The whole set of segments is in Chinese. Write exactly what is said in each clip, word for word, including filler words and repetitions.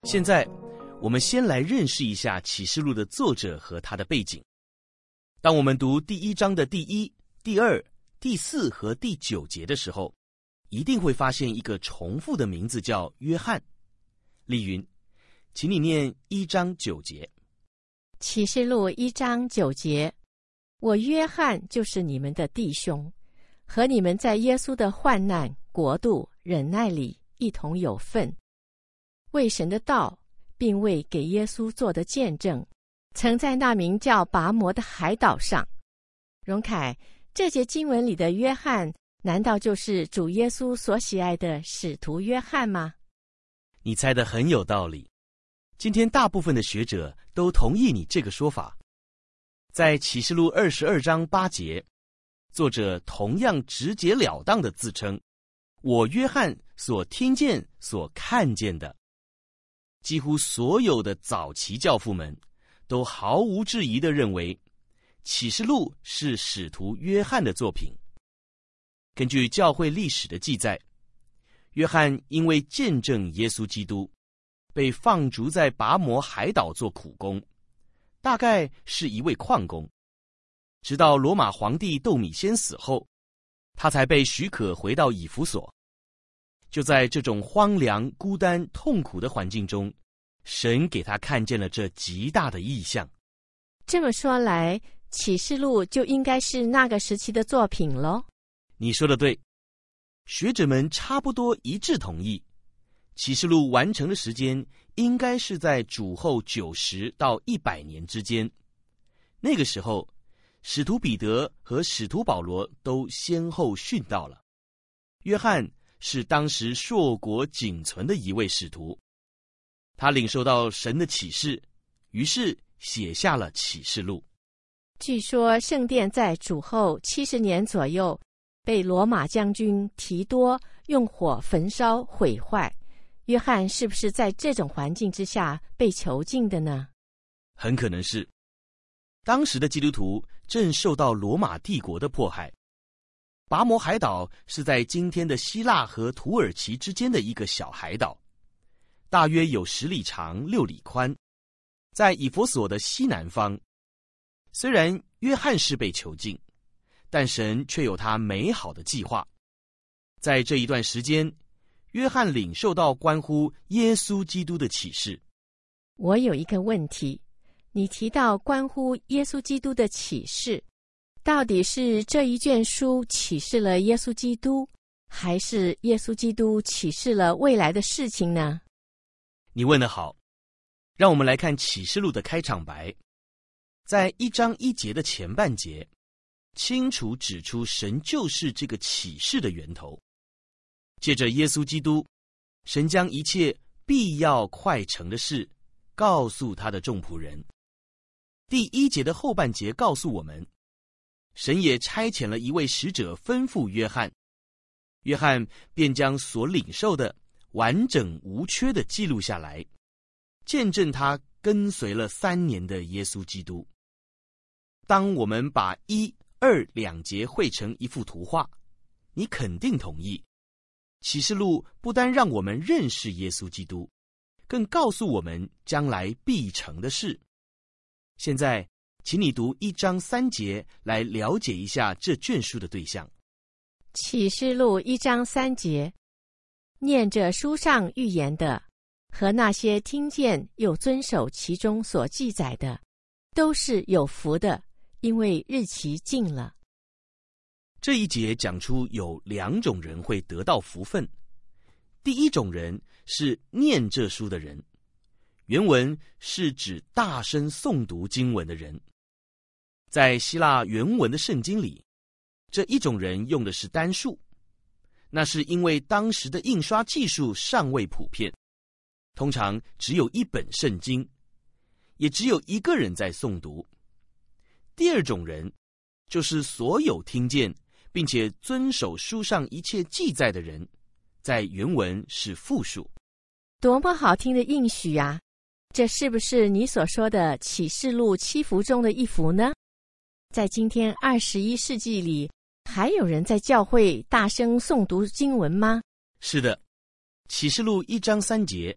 现在我们先来认识一下启示录的作者和他的背景。当我们读第一章的第一、第二、第四和第九节的时候，一定会发现一个重复的名字，叫约翰。丽云，请你念一章九节。 启示录一章九节，我约翰就是你们的弟兄，和你们在耶稣的患难、国度、忍耐里一同有份，为神的道，并为给耶稣做的见证，曾在那名叫拔摩的海岛上。荣凯，这节经文里的约翰，难道就是主耶稣所喜爱的使徒约翰吗？ 你猜得很有道理。今天大部分的学者都同意你这个说法。在启示录二十二章八节，作者同样直截了当地自称，我约翰所听见所看见的。几乎所有的早期教父们都毫无质疑地认为，启示录是使徒约翰的作品。根据教会历史的记载，约翰因为见证耶稣基督，被放逐在拔摩海岛做苦工，大概是一位矿工。直到罗马皇帝窦米先死后，他才被许可回到以弗所。就在这种荒凉、孤单、痛苦的环境中，神给他看见了这极大的异象。 这么说来，启示录就应该是那个时期的作品咯。 你说的对，学者们差不多一致同意，启示录完成的时间应该是在主后九十到一百年之间。那个时候，使徒彼得和使徒保罗都先后殉道了。约翰是当时硕果仅存的一位使徒，他领受到神的启示，于是写下了启示录。 据说圣殿在主后七十年左右被罗马将军提多用火焚烧毁坏，约翰是不是在这种环境之下被囚禁的呢？ 很可能是。当时的基督徒正受到罗马帝国的迫害。拔摩海岛是在今天的希腊和土耳其之间的一个小海岛，大约有十里长、六里宽，在以弗所的西南方。虽然约翰是被囚禁，但神却有他美好的计划。在这一段时间，约翰领受到关乎耶稣基督的启示。 我有一个问题，你提到关乎耶稣基督的启示，到底是这一卷书启示了耶稣基督，还是耶稣基督启示了未来的事情呢？ 你问得好。让我们来看启示录的开场白。在一章一节的前半节，清楚指出神就是这个启示的源头。借着耶稣基督，神将一切必要快成的事告诉他的众仆人。第一节的后半节告诉我们，神也差遣了一位使者吩咐约翰，约翰便将所领受的完整无缺的记录下来，见证他跟随了三年的耶稣基督。当我们把一、二两节绘成一幅图画，你肯定同意，启示录不单让我们认识耶稣基督，更告诉我们将来必成的事。现在，请你读一章三节来了解一下这卷书的对象。 启示录一章三节，念着书上预言的，和那些听见又遵守其中所记载的，都是有福的，因为日期近了。 这一节讲出有两种人会得到福分。第一种人是念这书的人，原文是指大声诵读经文的人。在希腊原文的圣经里，这一种人用的是单数，那是因为当时的印刷技术尚未普遍，通常只有一本圣经，也只有一个人在诵读。第二种人就是所有听见并且遵守书上一切记载的人，在原文是复数。 多么好听的应许啊！这是不是你所说的启示录七福中的一福呢？在今天二十一世纪里，还有人在教会大声诵读经文吗？ 是的，启示录一章三节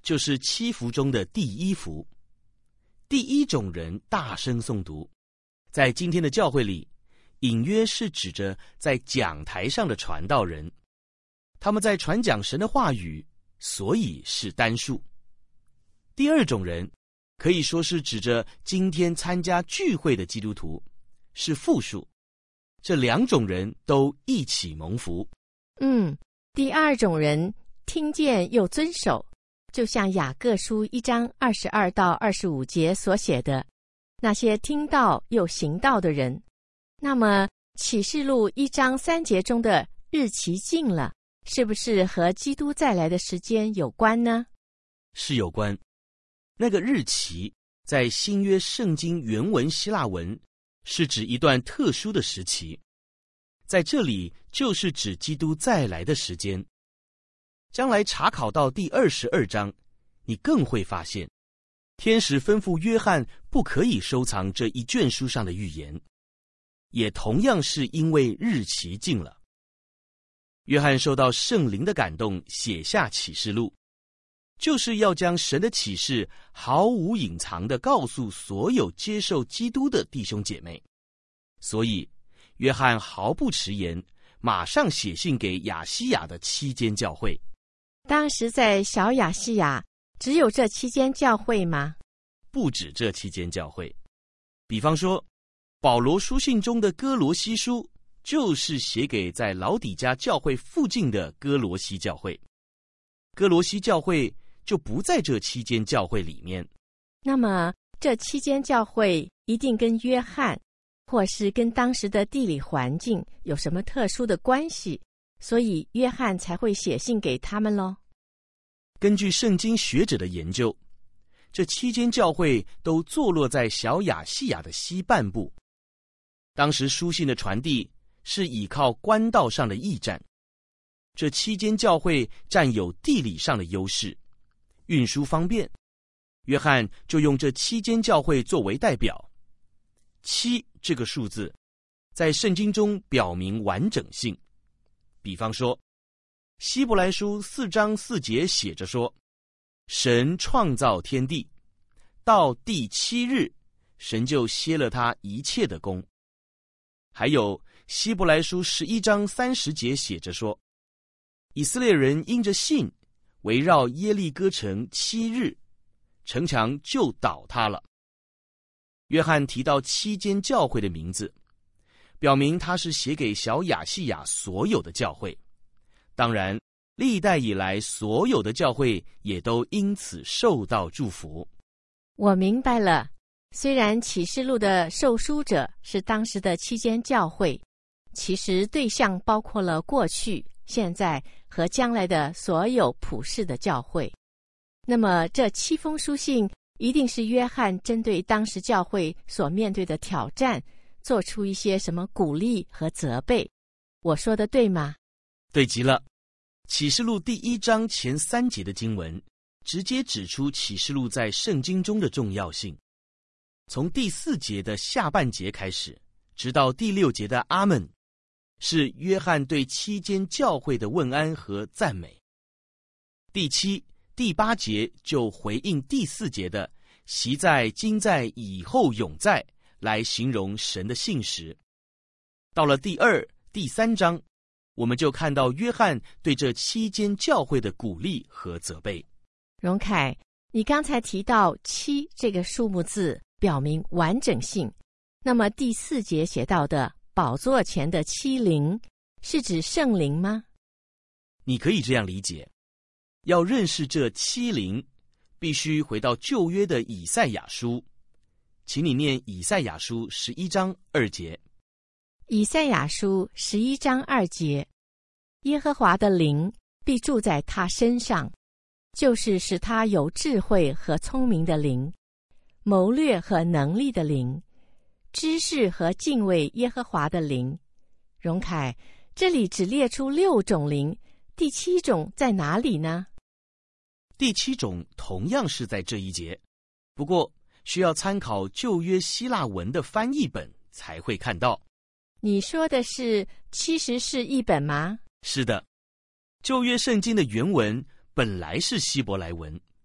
就是七福中的第一福。第一种人大声诵读，在今天的教会里，隐约是指着在讲台上的传道人，他们在传讲神的话语，所以是单数。第二种人可以说是指着今天参加聚会的基督徒，是复数。这两种人都一起蒙福。 嗯，第二种人听见又遵守，就像雅各书一章二十二到二十五节所写的，那些听到又行道的人。那么启示录一章三节中的日期近了，是不是和基督再来的时间有关呢？ 是有关。那个日期在新约圣经原文希腊文是指一段特殊的时期，在这里就是指基督再来的时间。将来查考到第二十二章，你更会发现，天使吩咐约翰不可以收藏这一卷书上的预言，也同样是因为日期近了。约翰受到圣灵的感动，写下启示录，就是要将神的启示毫无隐藏地告诉所有接受基督的弟兄姐妹。所以约翰毫不迟延，马上写信给亚西亚的七间教会。 当时在小亚细亚只有这七间教会吗？ 不止这七间教会。比方说，保罗书信中的哥罗西书就是写给在老底嘉教会附近的哥罗西教会，哥罗西教会就不在这七间教会里面。 那么这七间教会一定跟约翰或是跟当时的地理环境有什么特殊的关系，所以约翰才会写信给他们咯。 根据圣经学者的研究，这七间教会都坐落在小亚细亚的西半部。当时书信的传递是依靠官道上的驿站，这七间教会占有地理上的优势，运输方便。约翰就用这七间教会作为代表。七这个数字在圣经中表明完整性。比方说，希伯来书四章四节写着说，神创造天地，到第七日，神就歇了他一切的工。还有希伯来书十一章三十节写着说，以色列人因着信围绕耶利哥城七日，城墙就倒塌了。约翰提到七间教会的名字，表明他是写给小亚细亚所有的教会。当然，历代以来所有的教会也都因此受到祝福。 我明白了，虽然启示录的受书者是当时的七间教会，其实对象包括了过去、现在和将来的所有普世的教会。那么这七封书信一定是约翰针对当时教会所面对的挑战，做出一些什么鼓励和责备。我说的对吗？ 对极了。启示录第一章前三节的经文直接指出启示录在圣经中的重要性。从第四节的下半节开始，直到第六节的阿们，是约翰对七间教会的问安和赞美。第七、第八节就回应第四节的昔在、今在、以后永在，来形容神的信实。到了第二、第三章，我们就看到约翰对这七间教会的鼓励和责备。 荣凯，你刚才提到七这个数目字表明完整性，那么第四节写到的宝座前的七灵是指圣灵吗？ 你可以这样理解，要认识这七灵，必须回到旧约的以赛亚书。请你念以赛亚书十一章二节。 以赛亚书十一章二节，耶和华的灵必住在他身上，就是使他有智慧和聪明的灵，谋略和能力的灵，知识和敬畏耶和华的灵。荣凯，这里只列出六种灵，第七种在哪里呢？ 第七种同样是在这一节，不过需要参考旧约希腊文的翻译本才会看到。 你说的是七十士译本吗？ 是的，旧约圣经的原文本来是希伯来文，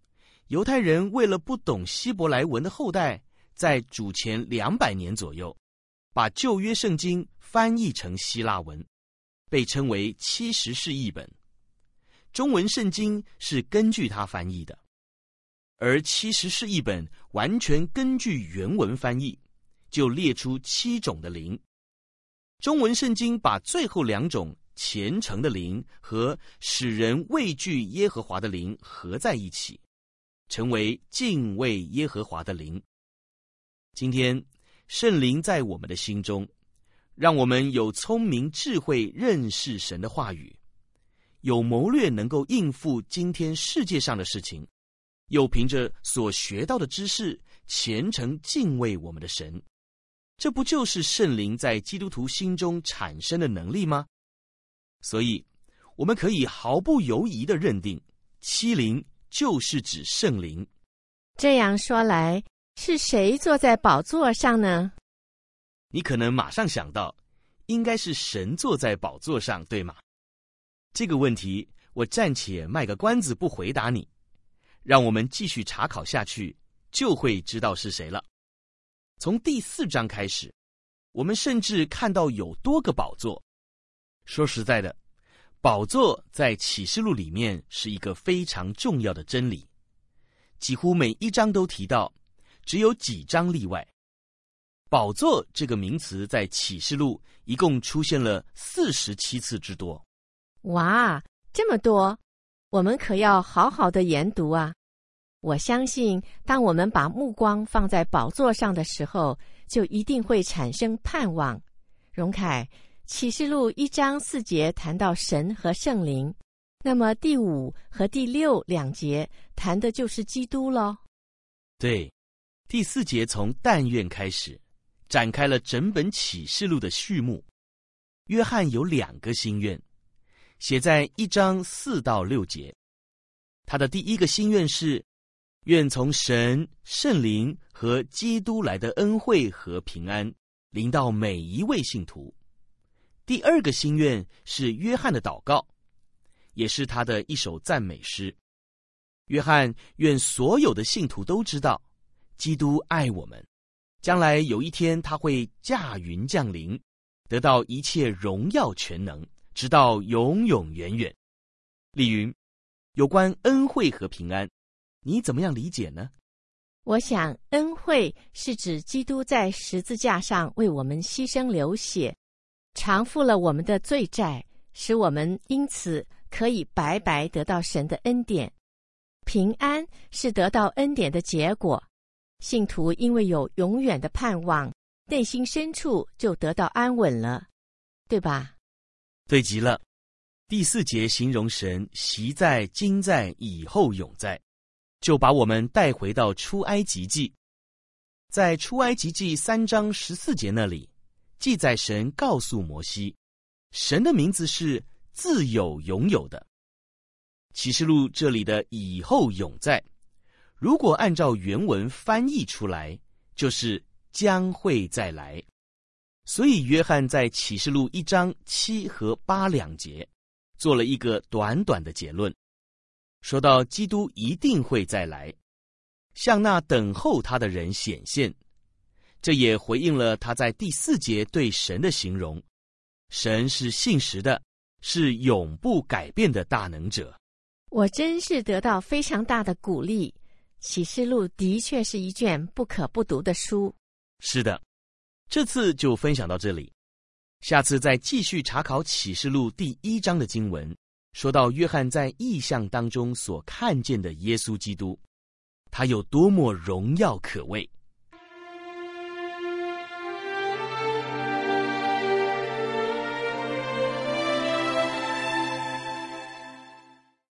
犹太人为了不懂希伯来文的后代，在主前两百年左右，把旧约圣经翻译成希腊文，被称为七十士译本。中文圣经是根据它翻译的，而七十士译本完全根据原文翻译，就列出七种的灵。中文圣经把最后两种虔诚的灵和使人畏惧耶和华的灵合在一起，成为敬畏耶和华的灵。今天圣灵在我们的心中，让我们有聪明智慧认识神的话语，有谋略能够应付今天世界上的事情，又凭着所学到的知识虔诚敬畏我们的神。这不就是圣灵在基督徒心中产生的能力吗？所以我们可以毫不犹疑地认定，七灵就是指圣灵。 这样说来，是谁坐在宝座上呢？ 你可能马上想到，应该是神坐在宝座上，对吗？这个问题我暂且卖个关子，不回答你。让我们继续查考下去，就会知道是谁了。从第四章开始，我们甚至看到有多个宝座。说实在的，宝座在启示录里面是一个非常重要的真理，几乎每一章都提到，只有几章例外。宝座这个名词在启示录一共出现了四十七次之多。 哇，这么多，我们可要好好的研读啊！我相信，当我们把目光放在宝座上的时候，就一定会产生盼望。荣凯，启示录一章四节谈到神和圣灵，那么第五和第六两节谈的就是基督咯。 对，第四节从但愿开始，展开了整本启示录的序幕。约翰有两个心愿，写在一章四到六节。他的第一个心愿是，愿从神、圣灵和基督来的恩惠和平安临到每一位信徒。第二个心愿是约翰的祷告，也是他的一首赞美诗。约翰愿所有的信徒都知道，基督爱我们，将来有一天他会驾云降临，得到一切荣耀全能，直到永永远远。丽云，有关恩惠和平安，你怎么样理解呢？ 我想恩惠是指基督在十字架上为我们牺牲流血，偿付了我们的罪债，使我们因此可以白白得到神的恩典。平安是得到恩典的结果，信徒因为有永远的盼望，内心深处就得到安稳了，对吧？ 对极了。第四节形容神习在、今在、以后永在，就把我们带回到出埃及记。在出埃及记三章十四节那里，记载神告诉摩西，神的名字是自有永有的。启示录这里的以后永在，如果按照原文翻译出来，就是将会再来。所以约翰在启示录一章七和八两节做了一个短短的结论，说到基督一定会再来，向那等候他的人显现。这也回应了他在第四节对神的形容，神是信实的，是永不改变的大能者。 我真是得到非常大的鼓励，启示录的确是一卷不可不读的书。 是的，这次就分享到这里，下次再继续查考启示录第一章的经文，说到约翰在异象当中所看见的耶稣基督，他有多么荣耀可畏。